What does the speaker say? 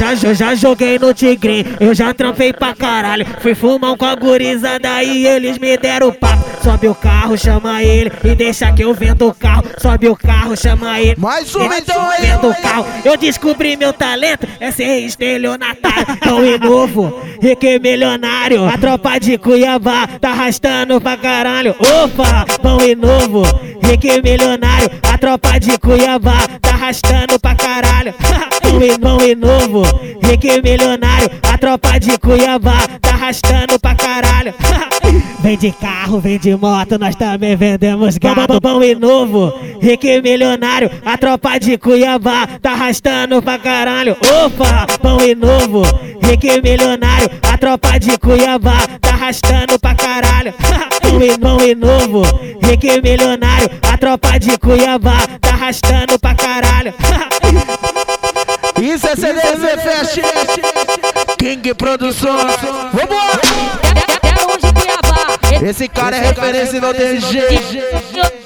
já joguei no Tigrinho, eu já trampei pra caralho. Fui fumar com a gurizada e eles me deram papo. Sobe o carro, chama ele e deixa que eu vendo o carro. Sobe o carro, chama ele. Mais uma então aí. Vendo o carro. Eu descobri meu talento, é ser estelionatário. Pão e novo, rico e milionário. A tropa de Cuiabá tá arrastando pra caralho. Opa, pão e novo, rico e milionário. A tropa de Cuiabá tá arrastando pra caralho. Pão e novo, rico e milionário. A tropa de Cuiabá tá arrastando pra caralho. Vem de carro, vem de moto, nós também vendemos gado. Pão e novo, rico e milionário. A tropa de Cuiabá tá arrastando pra caralho. Opa, pão e novo, rico e milionário. A tropa de Cuiabá tá arrastando pra caralho. Pão e novo, rico e milionário. A tropa de Cuiabá tá arrastando pra caralho. Isso é CDZ Fest, King Produções. Vambora! É onde Cuiabá. Esse cara é referência, não tem jeito.